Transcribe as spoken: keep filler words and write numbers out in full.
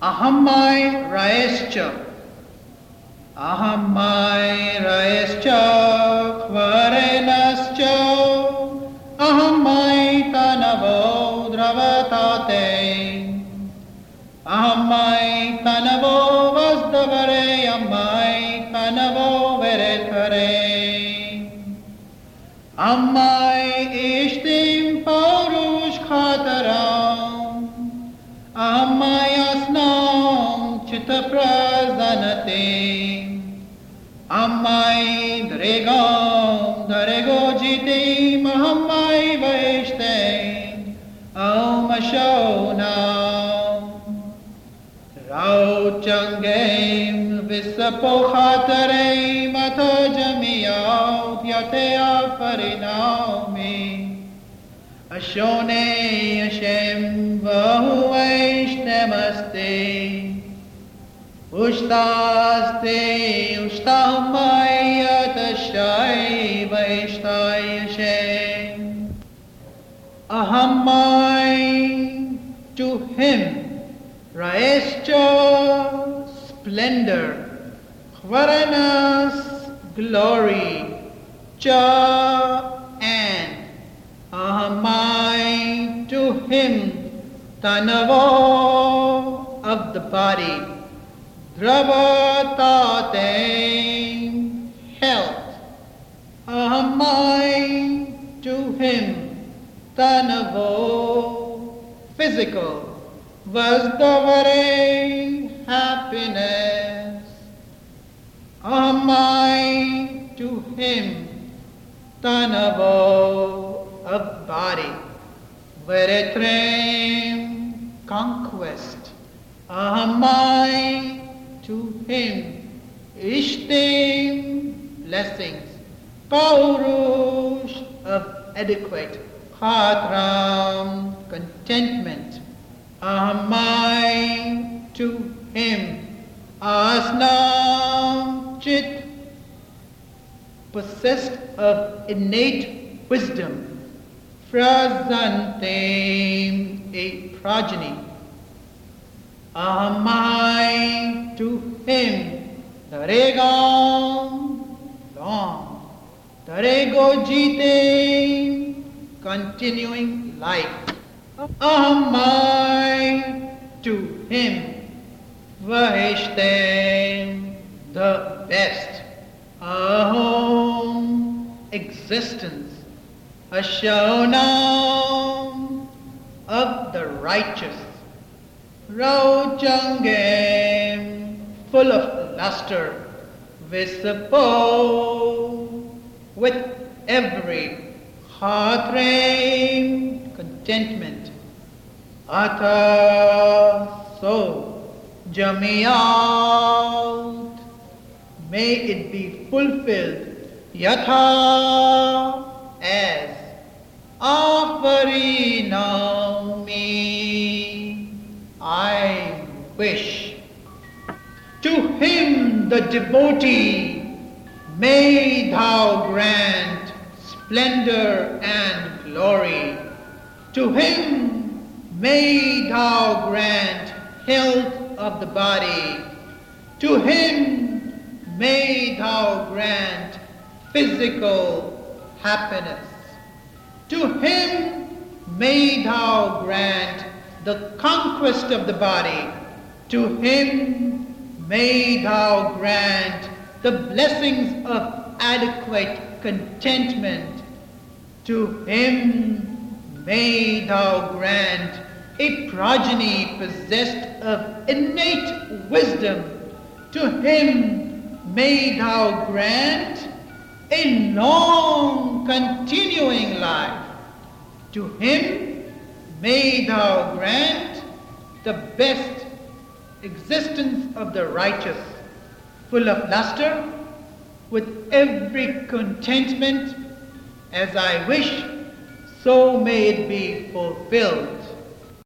Ahammai Raescha. Ahammai Raescha Kvarenascha. Ahammai Tanavo Dravatate. Ahammai Tanavo Vasdavare. Ahammai Tanavo Veretkare. Ahammai Ishtim Paurush Khataram. Ahammai Asnam Chitta Prazanate. Ahammai Dregam Darego Jitim. Ahammai Vaishtem Om Ashonam. Rauchangem Visapochatare Mata Jamiyaut Yatea Farinami. Ashone Hashem Vahu Vaishnamaste. Ushtaste Ushtamai Atashai Vaishtai Hashem. Ahammai, to him Raescha, splendor, Kvaranas, glory, Cha, and Ahammai, to him Tanavo, of the body, Dravatate, health. Ahammai, to him Tanavo, physical, Vasdavare, happiness. Ahammai, to him Tanavo, of body, Veretrem, conquest. Ahammai, to him Ishtim, blessings. Paurush, of adequate. Khatram, contentment. Ahammai, to him Asnam Chit, possessed of innate wisdom. Prazantem, a progeny. Ahammai, to him Daregam, long. Darego Jite, continuing life. Ahammai, to him Vahishtem, the best. Ahom, existence. Ashonam, of the righteous. Rauchangem, full of luster. Visapo, with every Khatrem, contentment. Ata, so, Jamiyat, may it be fulfilled. Yatha, as. Afarinami, I wish. To him the devotee, may thou grant splendor and glory. To him may thou grant health of the body. To him may thou grant physical happiness. To him may thou grant the conquest of the body. To him may thou grant the blessings of adequate contentment. To him may thou grant a progeny possessed of innate wisdom. To him may thou grant a long continuing life. To him may thou grant the best existence of the righteous, full of luster, with every contentment. As I wish, so may it be fulfilled.